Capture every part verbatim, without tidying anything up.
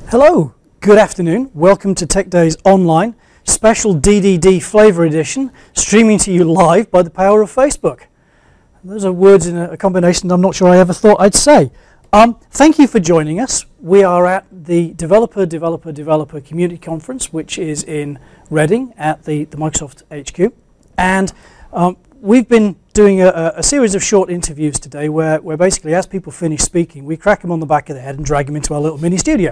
Hello, good afternoon. Welcome to Tech Days Online, special D D D Flavor Edition, streaming to you live by the power of Facebook. Those are words in a, a combination I'm not sure I ever thought I'd say. Um, thank you for joining us. We are at the Developer, Developer, Developer Community Conference, which is in Reading at the, the Microsoft H Q. And um, we've been doing a, a series of short interviews today where, where basically as people finish speaking, we crack them on the back of the head and drag them into our little mini studio.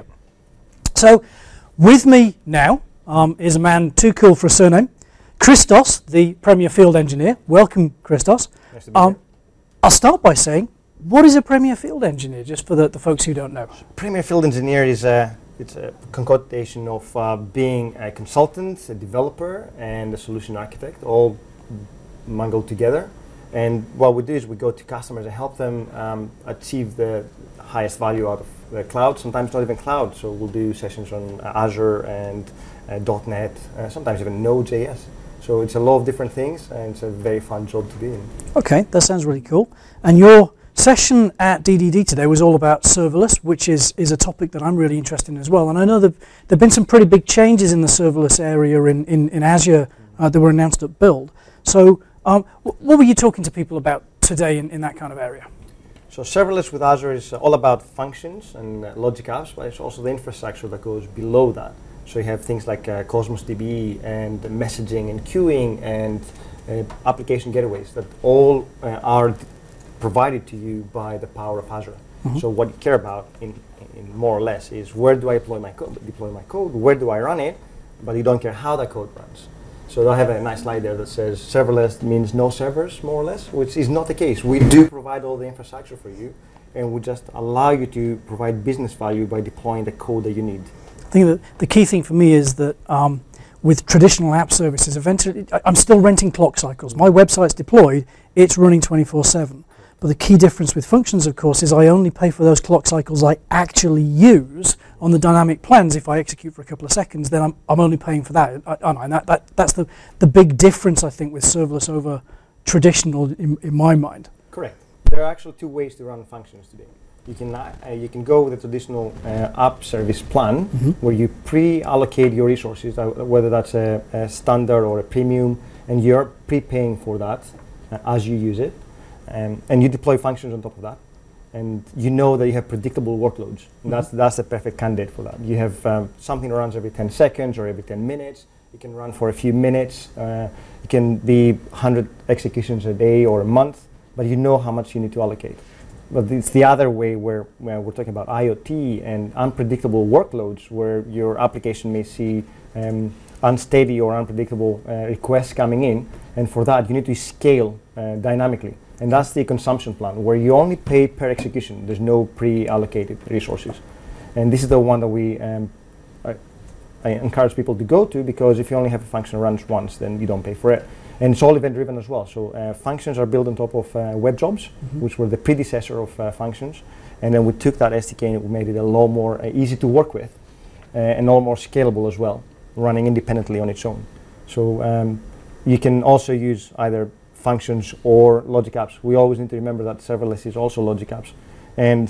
So with me now um, is a man too cool for a surname, Christos, the Premier Field Engineer. Welcome, Christos. Nice to be um, here. I'll start by saying, what is a Premier Field Engineer, just for the, the folks who don't know? Premier Field Engineer is a, it's a concatenation of uh, being a consultant, a developer, and a solution architect, all mangled together. And what we do is we go to customers and help them um, achieve the highest value out of the cloud, sometimes not even cloud. So we'll do sessions on uh, Azure and uh, .NET, uh, sometimes even Node.js. So it's a lot of different things, and it's a very fun job to be in. Okay, that sounds really cool. And your session at D D D today was all about serverless, which is, is a topic that I'm really interested in as well. And I know that there have been some pretty big changes in the serverless area in, in, in Azure uh, that were announced at Build. So um, w- what were you talking to people about today in, in that kind of area? So serverless with Azure is uh, all about functions and uh, logic apps, but it's also the infrastructure that goes below that. So you have things like uh, Cosmos D B and messaging and queuing and uh, application gateways that all uh, are d- provided to you by the power of Azure. Mm-hmm. So what you care about, in, in more or less, is where do I deploy my code? Deploy my code? Where do I run it? But you don't care how that code runs. So I have a nice slide there that says serverless means no servers, more or less, which is not the case. We do provide all the infrastructure for you, and we just allow you to provide business value by deploying the code that you need. I think that the key thing for me is that um, with traditional app services, eventually I- I'm still renting clock cycles. My website's deployed, it's running twenty-four seven. But the key difference with functions, of course, is I only pay for those clock cycles I actually use on the dynamic plans. If I execute for a couple of seconds, then I'm, I'm only paying for that. I, I, and that, that, that's the, the big difference, I think, with serverless over traditional in, in my mind. Correct. There are actually two ways to run functions today. You can uh, you can go with a traditional uh, app service plan, mm-hmm. where you pre-allocate your resources, uh, whether that's a, a standard or a premium, and you're prepaying for that uh, as you use it. Um, and you deploy functions on top of that, and you know that you have predictable workloads. Mm-hmm. That's that's the perfect candidate for that. You have um, something that runs every ten seconds or every ten minutes. It can run for a few minutes. Uh, it can be one hundred executions a day or a month, but you know how much you need to allocate. But it's the other way where, where we're talking about IoT and unpredictable workloads, where your application may see um, unsteady or unpredictable uh, requests coming in, and for that you need to scale uh, dynamically. And that's the consumption plan, where you only pay per execution. There's no pre-allocated resources. And this is the one that we um, I, I encourage people to go to, because if you only have a function that runs once, then you don't pay for it. And it's all event-driven as well. So uh, functions are built on top of uh, web jobs, mm-hmm. which were the predecessor of uh, functions. And then we took that S D K and we made it a lot more uh, easy to work with, uh, and a lot more scalable as well, running independently on its own. So um, you can also use either functions or logic apps. We always need to remember that serverless is also logic apps. And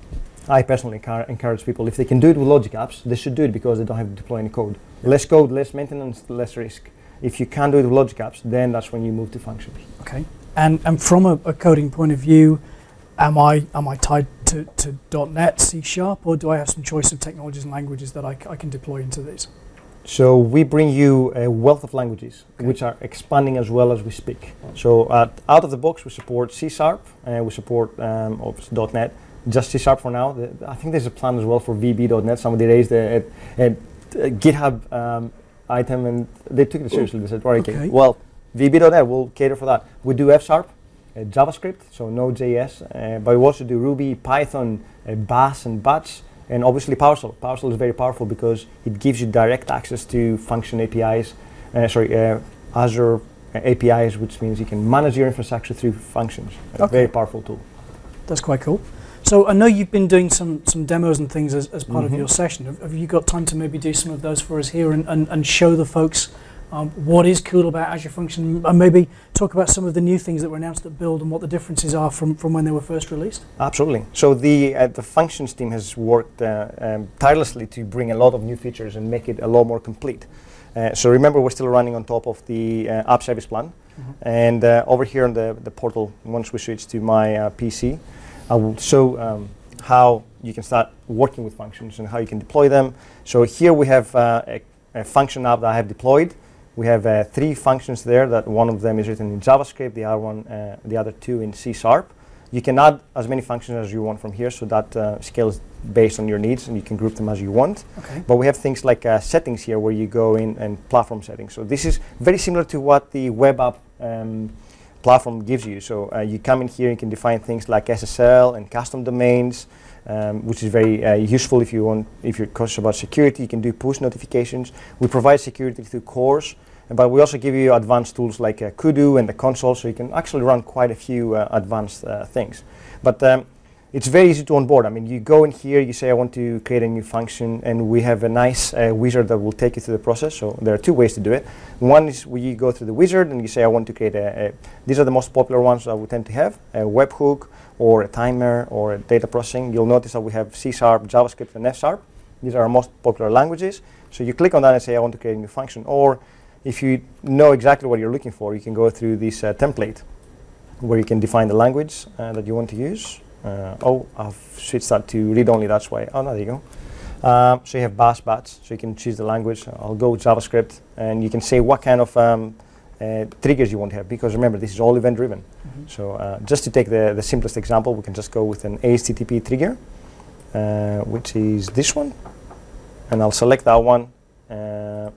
I personally encar- encourage people, if they can do it with logic apps, they should do it, because they don't have to deploy any code. Less code, less maintenance, less risk. If you can't do it with logic apps, then that's when you move to functions. Okay. And and from a, a coding point of view, am I am I tied to, to .NET, C Sharp, or do I have some choice of technologies and languages that I, c- I can deploy into these? So we bring you a wealth of languages, okay. which are expanding as well as we speak. So uh, out of the box, we support C Sharp, and uh, we support um, .NET. Just C Sharp for now. The, I think there's a plan as well for V B dot net. Somebody raised a, a, a, a GitHub um, item, and they took it seriously. They said, "All right, okay. well, V B dot net will cater for that." We do F Sharp, uh, JavaScript, so Node.js, uh, but we also do Ruby, Python, uh, Bash, and Batch. And obviously PowerShell. PowerShell is very powerful because it gives you direct access to function A P Is, uh, sorry, uh, Azure uh, A P Is, which means you can manage your infrastructure through functions. A okay. very powerful tool. That's quite cool. So I know you've been doing some some demos and things as, as part mm-hmm. of your session. Have, have you got time to maybe do some of those for us here and, and, and show the folks Um, what is cool about Azure Function, and maybe talk about some of the new things that were announced at Build and what the differences are from, from when they were first released. Absolutely. So the uh, the functions team has worked uh, um, tirelessly to bring a lot of new features and make it a lot more complete. Uh, so remember, we're still running on top of the uh, app service plan. Mm-hmm. And uh, over here on the, the portal, once we switch to my uh, P C, I will show um, how you can start working with functions and how you can deploy them. So here we have uh, a, a function app that I have deployed. We have uh, three functions there. That one of them is written in JavaScript, the other one, uh, the other two in C Sharp. You can add as many functions as you want from here, so that uh, scales based on your needs, and you can group them as you want. Okay. But we have things like uh, settings here, where you go in and platform settings. So this is very similar to what the web app um, platform gives you. So uh, you come in here, you can define things like S S L and custom domains, um, which is very uh, useful if you want. If you're cautious about security, you can do push notifications. We provide security through cores. But we also give you advanced tools like uh, Kudu and the console, so you can actually run quite a few uh, advanced uh, things. But um, it's very easy to onboard. I mean, you go in here, you say, I want to create a new function, and we have a nice uh, wizard that will take you through the process. So there are two ways to do it. One is where you go through the wizard, and you say, I want to create a, a these are the most popular ones that we tend to have, a webhook, or a timer, or a data processing. You'll notice that we have C Sharp, JavaScript, and F Sharp. These are our most popular languages. So you click on that and say, I want to create a new function. Or if you know exactly what you're looking for, you can go through this uh, template where you can define the language uh, that you want to use. Uh, oh, I've switched that to read-only, that's why. Oh, no, there you go. Um, so you have bash, bat, so you can choose the language. I'll go with JavaScript, and you can say what kind of um, uh, triggers you want to have, because remember, this is all event-driven. Mm-hmm. So uh, just to take the, the simplest example, we can just go with an H T T P trigger, uh, which is this one, and I'll select that one. Uh,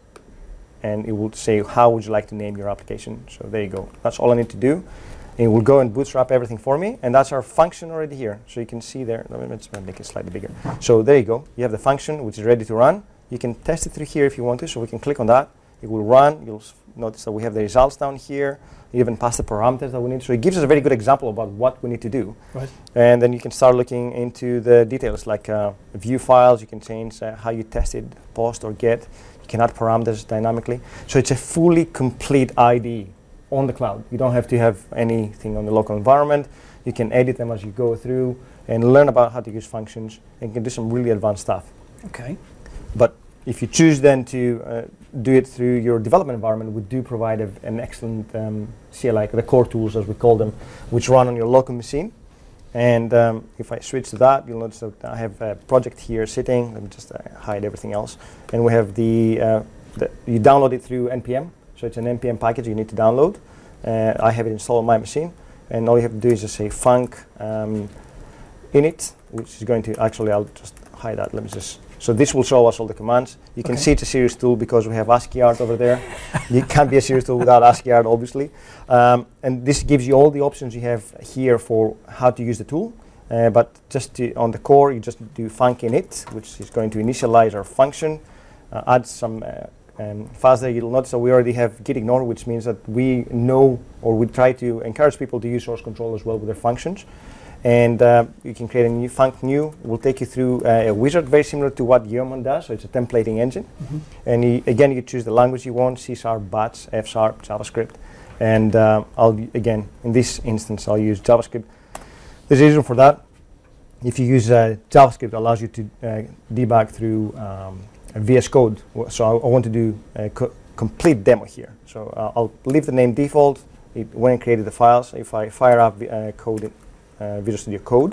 and it will say, how would you like to name your application? So there you go. That's all I need to do. It will go and bootstrap everything for me, and that's our function already here. So you can see there, let's make it slightly bigger. So there you go. You have the function, which is ready to run. You can test it through here if you want to, so we can click on that. It will run. You'll s notice that we have the results down here. You even pass the parameters that we need. So it gives us a very good example about what we need to do. Right. And then you can start looking into the details, like uh, view files. You can change uh, how you test it, post or get. You can add parameters dynamically. So it's a fully complete I D E on the cloud. You don't have to have anything on the local environment. You can edit them as you go through and learn about how to use functions, and you can do some really advanced stuff. Okay. But if you choose then to uh, do it through your development environment, we do provide a, an excellent um, C L I, the core tools as we call them, which run on your local machine. And um, if I switch to that, you'll notice that I have a project here sitting. Let me just uh, hide everything else. And we have the, uh, the, you download it through N P M. So it's an N P M package you need to download. Uh, I have it installed on my machine. And all you have to do is just say func um, init, which is going to, actually I'll just hide that. Let me just, so this will show us all the commands. You can okay. see it's a serious tool because we have ASCII art over there. You can't be a serious tool without ASCII art, obviously. Um, and this gives you all the options you have here for how to use the tool. Uh, but just to, on the core, you just do func init, which is going to initialize our function, uh, add some uh, um, files there. You'll notice that we already have git ignore, which means that we know, or we try to encourage people to use source control as well with their functions. And uh, you can create a new func new. We'll take you through uh, a wizard very similar to what Yeoman does. So it's a templating engine. Mm-hmm. And you, again, you choose the language you want: C Sharp, Bats, F Sharp, JavaScript. And uh, I'll again, in this instance, I'll use JavaScript. There's a reason for that. If you use uh, JavaScript, it allows you to uh, debug through um, V S Code. So I, I want to do a co complete demo here. So uh, I'll leave the name default. It, when I created the files, if I fire up uh, code. Uh, Visual Studio Code,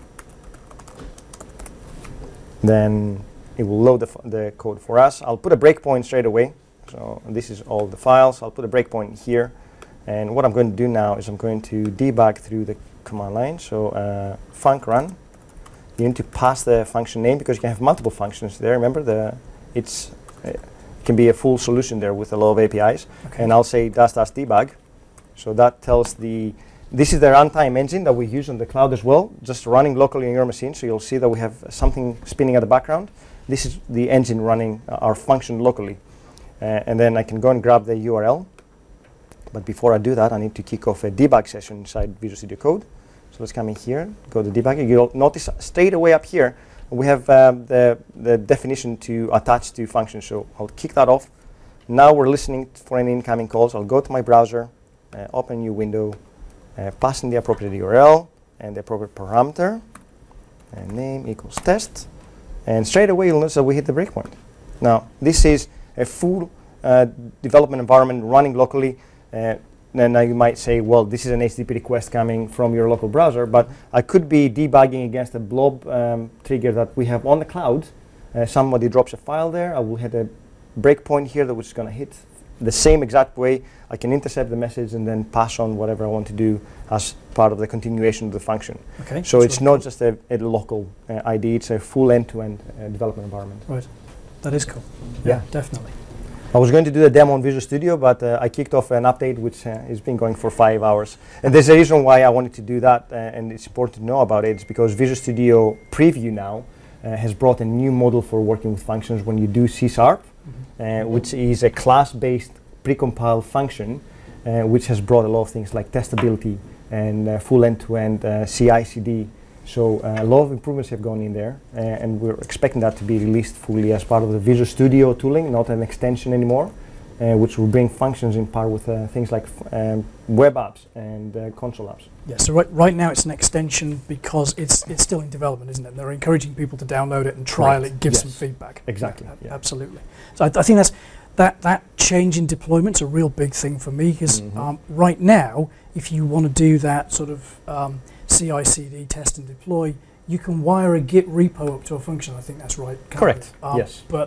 then it will load the, f the code for us. I'll put a breakpoint straight away. So this is all the files. I'll put a breakpoint here. And what I'm going to do now is I'm going to debug through the command line. So uh, func run. You need to pass the function name because you can have multiple functions there. Remember, the it's uh, it can be a full solution there with a lot of A P Is. Okay. And I'll say dash dash debug. So that tells the This is the runtime engine that we use on the cloud as well, just running locally on your machine. So you'll see that we have something spinning at the background. This is the engine running uh, our function locally. Uh, and then I can go and grab the U R L. But before I do that, I need to kick off a debug session inside Visual Studio Code. So let's come in here, go to debug. You'll notice straight away up here, we have um, the, the definition to attach to functions. So I'll kick that off. Now we're listening for any incoming calls. I'll go to my browser, uh, open a new window, uh, pass in the appropriate U R L and the appropriate parameter, and name equals test, and straight away you'll notice that we hit the breakpoint. Now, this is a full uh, development environment running locally. Uh, Then now you might say, well, this is an H T T P request coming from your local browser, but I could be debugging against a blob um, trigger that we have on the cloud. Uh, somebody drops a file there, I will hit a breakpoint here that which is going to hit the same exact way. I can intercept the message and then pass on whatever I want to do as part of the continuation of the function. Okay. So it's not just a, a local uh, I D, it's a full end-to-end uh, development environment. Right. That is cool. Yeah, Yeah. definitely. I was going to do a demo on Visual Studio, but uh, I kicked off an update which uh, has been going for five hours. And there's a reason why I wanted to do that, uh, and it's important to know about it. It's because Visual Studio Preview now uh, has brought a new model for working with functions when you do C sharp, mm-hmm. uh, which is a class-based precompiled function, uh, which has brought a lot of things like testability and uh, full end-to-end uh, C I C D. So uh, a lot of improvements have gone in there, uh, and we're expecting that to be released fully as part of the Visual Studio tooling, not an extension anymore, uh, which will bring functions in par with uh, things like f um, web apps and uh, console apps. Yeah, so right, right now it's an extension because it's it's still in development, isn't it? They're encouraging people to download it and trial Correct. it, give Yes. some feedback. Exactly. Yeah, Yeah. Absolutely. So I, I think that's that that change in deployment's a real big thing for me because Mm-hmm. um, right now, if you want to do that sort of um, C I C D test and deploy, you can wire a Git repo up to a function. I think that's right. Correct. Um, yes. But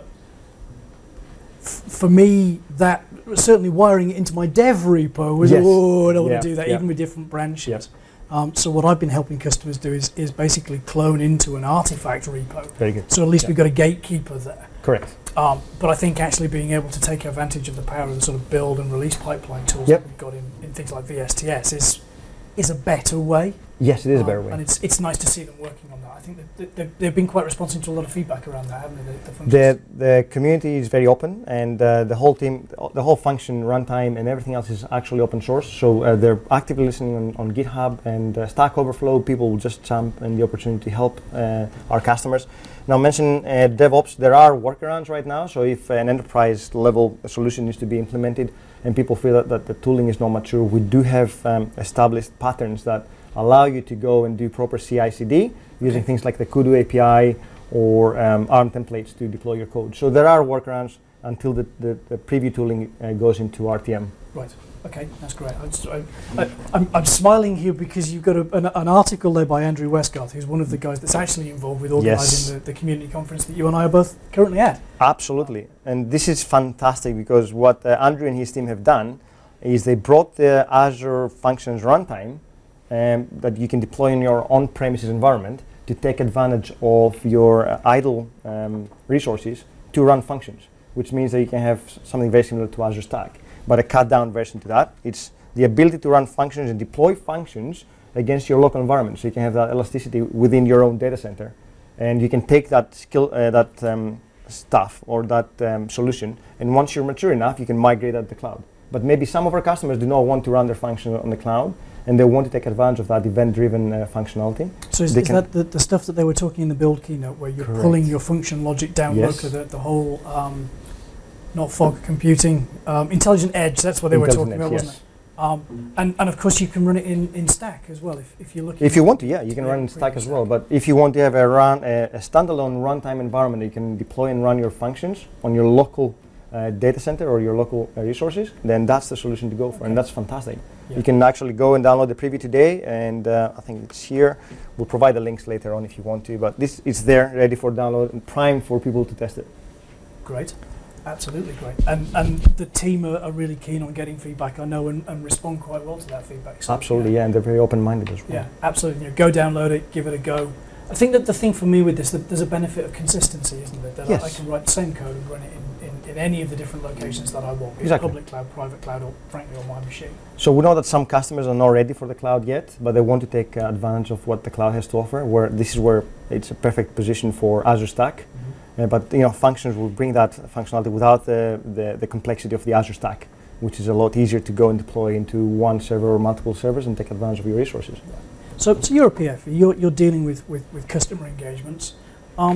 f for me, that certainly wiring it into my dev repo was, Yes. oh, I don't Yeah, want to do that, yeah. even with different branches. Yep. Um, so what I've been helping customers do is, is basically clone into an artifact repo. Very good. So at least Yeah. we've got a gatekeeper there. Correct. Um, but I think actually being able to take advantage of the power of the sort of build and release pipeline tools Yep. that we've got in, in things like V S T S is is a better way. Yes, it is Um, a better way. And it's it's nice to see them working on that. I think that they've, they've been quite responsive to a lot of feedback around that, haven't they? The, the functions. The, the community is very open, and uh, the whole team, the whole function, runtime, and everything else is actually open source. So uh, they're actively listening on, on GitHub and uh, Stack Overflow. People will just jump in the opportunity to help uh, our customers. Now, mention uh, DevOps. There are workarounds right now. So if an enterprise level solution needs to be implemented, and people feel that, that the tooling is not mature, we do have um, established patterns that allow you to go and do proper C I C D using Okay. things like the Kudu A P I or um, ARM templates to deploy your code. So there are workarounds until the, the, the preview tooling uh, goes into R T M. Right. Okay, that's great. I just, I, I, I'm, I'm smiling here because you've got a, an, an article there by Andrew Westgarth, who's one of the guys that's actually involved with organising Yes. the, the community conference that you and I are both currently at. Absolutely. And this is fantastic because what uh, Andrew and his team have done is they brought the Azure Functions runtime um, that you can deploy in your on-premises environment to take advantage of your uh, idle um, resources to run functions, which means that you can have s- something very similar to Azure Stack, but a cut-down version to that. It's the ability to run functions and deploy functions against your local environment, so you can have that elasticity within your own data center, and you can take that skill, uh, that um, stuff or that um, solution, and once you're mature enough, you can migrate that to the cloud. But maybe some of our customers do not want to run their function on the cloud, and they want to take advantage of that event-driven uh, functionality. So is, They is can- that the, the stuff that they were talking in the build keynote, where you're Correct. pulling your function logic down Yes. locally, the, the whole, um, not fog computing, um, intelligent edge, that's what they were talking Intelligent about, edge, wasn't it? Um, and, and of course you can run it in, in Stack as well, if, if you're looking If you at- want to, yeah, you can Yeah, run in pretty Stack as much well. Stack. But if you want to have a run a, a standalone runtime environment, you can deploy and run your functions on your local uh, data center or your local uh, resources. Then that's the solution to go for, and that's fantastic. Yeah. You can actually go and download the preview today, and uh, I think it's here. We'll provide the links later on if you want to. But this is there, ready for download and prime for people to test it. Great, absolutely great. And and the team are, are really keen on getting feedback, I know, and, and respond quite well to that feedback. So, Absolutely, yeah, and they're very open-minded as well. Yeah, absolutely. You know, go download it, give it a go. I think that the thing for me with this, that there's a benefit of consistency, isn't there? That I, I Yes. can write the same code and run it in, in, in any of the different locations that I want, be it Exactly. public cloud, private cloud, or frankly on my machine. So we know that some customers are not ready for the cloud yet, but they want to take uh, advantage of what the cloud has to offer. Where this is where it's a perfect position for Azure Stack. Mm-hmm. Uh, but you know, functions will bring that functionality without the, the the complexity of the Azure Stack, which is a lot easier to go and deploy into one server or multiple servers and take advantage of your resources. So, so you're a P F, you're, you're dealing with, with, with customer engagements. Um,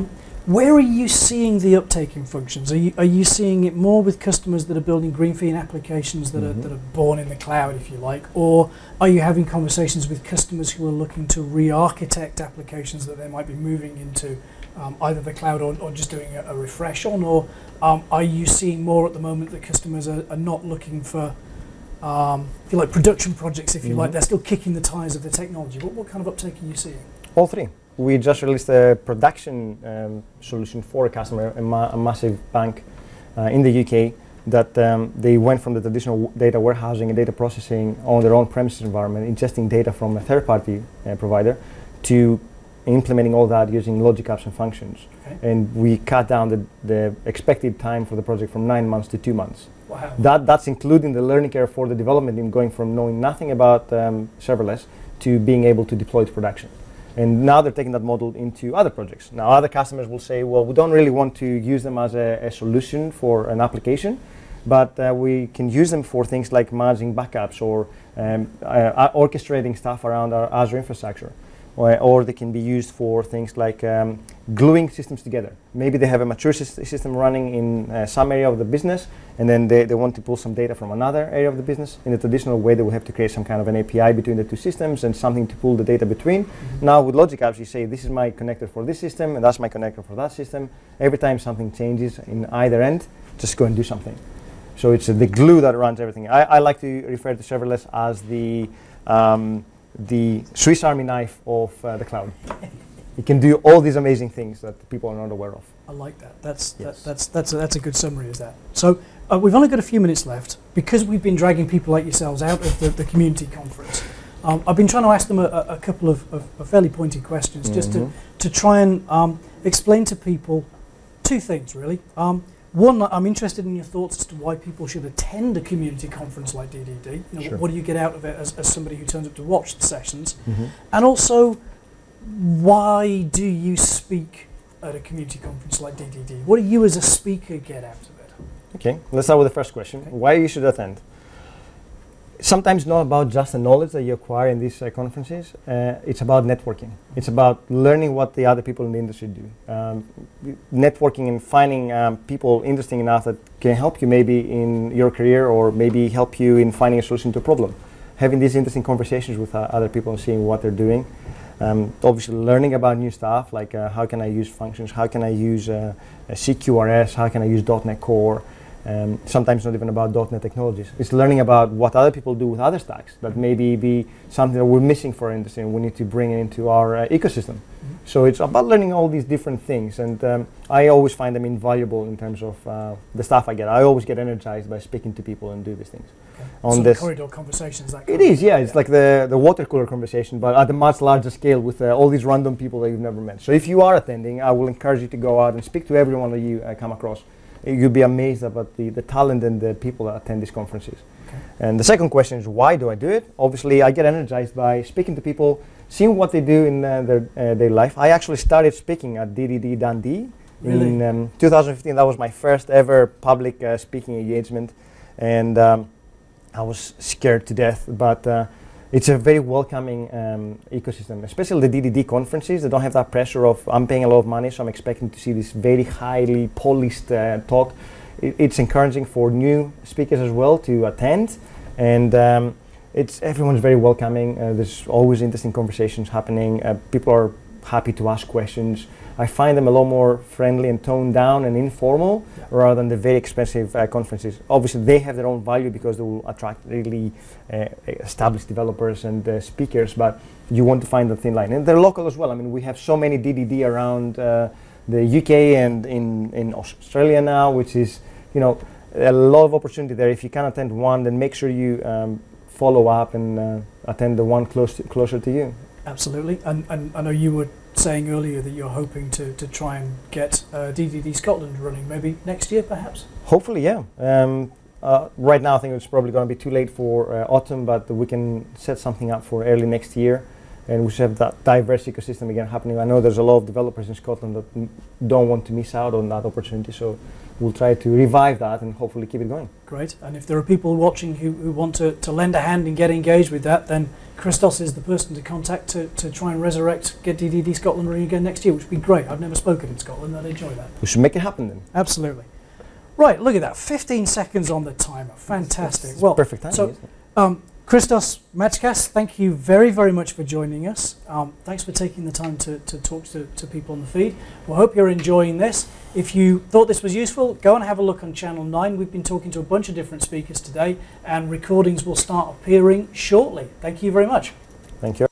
Where are you seeing the uptake in functions? Are you, are you seeing it more with customers that are building greenfield applications that, mm-hmm. are, that are born in the cloud, if you like, or are you having conversations with customers who are looking to re-architect applications that they might be moving into um, either the cloud or, or just doing a, a refresh on, or um, are you seeing more at the moment that customers are, are not looking for, um, if you like, production projects, if you mm-hmm. like, they're still kicking the tires of the technology? What, what kind of uptake are you seeing? All three. We just released a production um, solution for a customer, a, ma- a massive bank uh, in the U K, that um, they went from the traditional w- data warehousing and data processing on their own premises environment, ingesting data from a third-party uh, provider, to implementing all that using logic apps and functions. Okay. And we cut down the, the expected time for the project from nine months to two months. Wow. That, that's including the learning curve for the development team, going from knowing nothing about um, serverless to being able to deploy to production. And now they're taking that model into other projects. Now other customers will say, well, we don't really want to use them as a, a solution for an application, but uh, we can use them for things like managing backups or um, uh, orchestrating stuff around our Azure infrastructure. Or, or they can be used for things like um, gluing systems together. Maybe they have a mature sy- system running in uh, some area of the business, and then they, they want to pull some data from another area of the business. In the traditional way, they will have to create some kind of an A P I between the two systems and something to pull the data between. Mm-hmm. Now with Logic Apps, you say, this is my connector for this system, and that's my connector for that system. Every time something changes in either end, just go and do something. So it's uh, the glue that runs everything. I, I like to refer to serverless as the um, the Swiss Army knife of uh, the cloud. It can do all these amazing things that people are not aware of. I like that. That's yes. that, that's that's a, that's a good summary. Is that so? Uh, we've only got a few minutes left because we've been dragging people like yourselves out of the, the community conference. Um, I've been trying to ask them a, a couple of, of, of fairly pointy questions, mm-hmm. just to to try and um, explain to people two things really. Um, One, I'm interested in your thoughts as to why people should attend a community conference like D D D. You know, sure. What do you get out of it as, as somebody who turns up to watch the sessions? Mm-hmm. And also, why do you speak at a community conference like D D D? What do you as a speaker get out of it? Okay, let's start with the first question. Okay. Why you should attend? Sometimes not about just the knowledge that you acquire in these uh, conferences. Uh, it's about networking. It's about learning what the other people in the industry do. Um, networking and finding um, people interesting enough that can help you maybe in your career or maybe help you in finding a solution to a problem. Having these interesting conversations with uh, other people and seeing what they're doing. Um, obviously learning about new stuff like uh, how can I use functions, how can I use uh, a C Q R S, how can I use dot net Core. Um, sometimes not even about dot net technologies. It's learning about what other people do with other stacks that maybe be something that we're missing for our industry and we need to bring it into our uh, ecosystem. Mm-hmm. So it's about learning all these different things, and um, I always find them invaluable in terms of uh, the stuff I get. I always get energized by speaking to people and do these things. Okay. On so this corridor conversations, that it is, yeah, it's yeah. like the, the water cooler conversation, but at a much larger scale with uh, all these random people that you've never met. So if you are attending, I will encourage you to go out and speak to everyone that you uh, come across. You'll be amazed about the, the talent and the people that attend these conferences. Okay. And the second question is, why do I do it? Obviously, I get energized by speaking to people, seeing what they do in uh, their uh, daily life. I actually started speaking at D D D Dundee really? in um, two thousand fifteen. That was my first ever public uh, speaking engagement. And um, I was scared to death, but uh, it's a very welcoming um, ecosystem, especially the D D D conferences. They don't have that pressure of, I'm paying a lot of money, so I'm expecting to see this very highly policed uh, talk. It, it's encouraging for new speakers as well to attend, and um, it's everyone's very welcoming. Uh, there's always interesting conversations happening. Uh, people are happy to ask questions. I find them a lot more friendly and toned down and informal yeah. rather than the very expensive uh, conferences. Obviously, they have their own value because they will attract really uh, established developers and uh, speakers, but you want to find the thin line. And they're local as well. I mean, we have so many D D D around uh, the U K and in, in Australia now, which is, you know, a lot of opportunity there. If you can attend one, then make sure you um, follow up and uh, attend the one close to, closer to you. Absolutely. And, and I know you were saying earlier that you're hoping to, to try and get uh, D D D Scotland running maybe next year perhaps? Hopefully, yeah. Um, uh, right now I think it's probably going to be too late for uh, autumn, but we can set something up for early next year. and we should have that diverse ecosystem again happening. I know there's a lot of developers in Scotland that m- don't want to miss out on that opportunity, so we'll try to revive that and hopefully keep it going. Great. And if there are people watching who, who want to, to lend a hand and get engaged with that, then Christos is the person to contact to, to try and resurrect, get D D D Scotland running again next year, which would be great. I've never spoken in Scotland, I'd enjoy that. We should make it happen then. Absolutely. Right, look at that, fifteen seconds on the timer. Fantastic. It's well, perfect timing, so, isn't it? Um, Christos Matskas, thank you very, very much for joining us. Um, thanks for taking the time to, to talk to, to people on the feed. We hope you're enjoying this. If you thought this was useful, go and have a look on Channel nine. We've been talking to a bunch of different speakers today, and recordings will start appearing shortly. Thank you very much. Thank you.